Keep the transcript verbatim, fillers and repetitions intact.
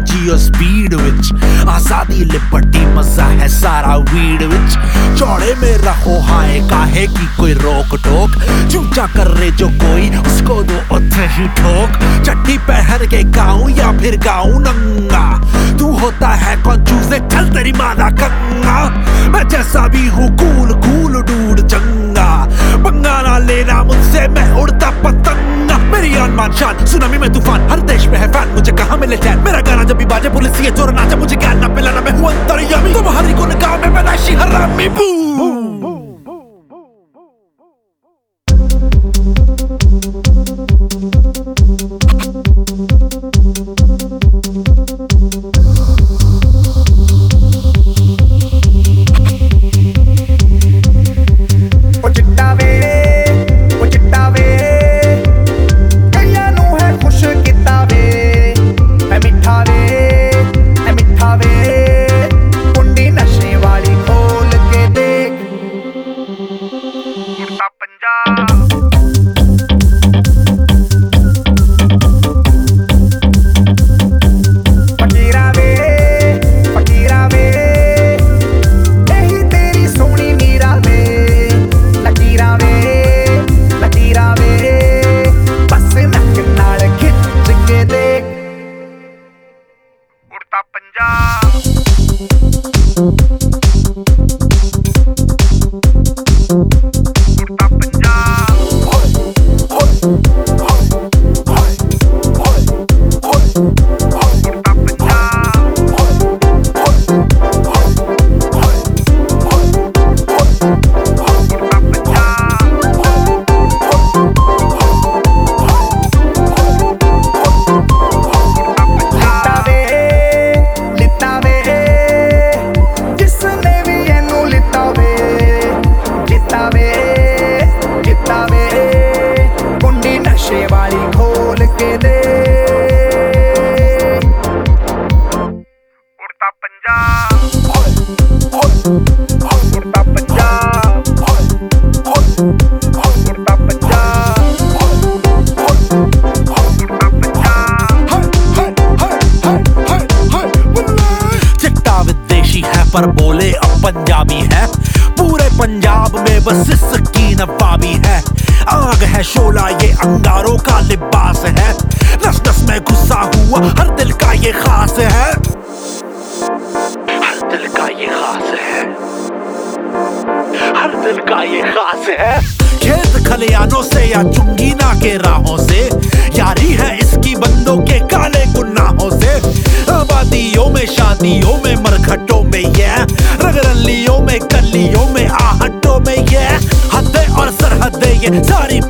Jio speed which आजादी liberty मजा है सारा वीड विच चौड़े में रहो हाय काहे की कोई रोक टोक चूचा कर रहे जो कोई उसको दो उथे ही ठोक चट्टी पहन के गाऊं या फिर गाऊं नंगा तू होता है कौन चूजे चल तेरी मादा कंगा मैं जैसा भी हूँ कूल कूल डूड चंगा पंगा ना लेना मुझसे मैं उड़ता पतंगा मेरी आन शान सुनामी में तूफान हर देश में है फैन मुझे कहाँ मिले चैन मेरा गाना जब भी बाजे पुलिस ये चोर नाचा मुझे ज्ञान ना पिलाना मैं हूँ अंतर्यामी तुम्हारी को निकाह में मैं नाशी हरामी बू पर बोले अब पंजाबी है पूरे पंजाब में बस इसकी नवाबी है आग है शोला ये अंगारों का लिबास है नस नस में गुस्सा हुआ हर दिल का ये खास है हर दिल का ये खास है हर दिल का ये खास है खेत खलियानों से या चुंगीना के राहों से यारी है इसकी बंदों के काले गुनाहों से आबादियों में शादियों में मरघटों में ये रगरलियों में गलियों में आहटों में ये हदें और सरहदें ये सारी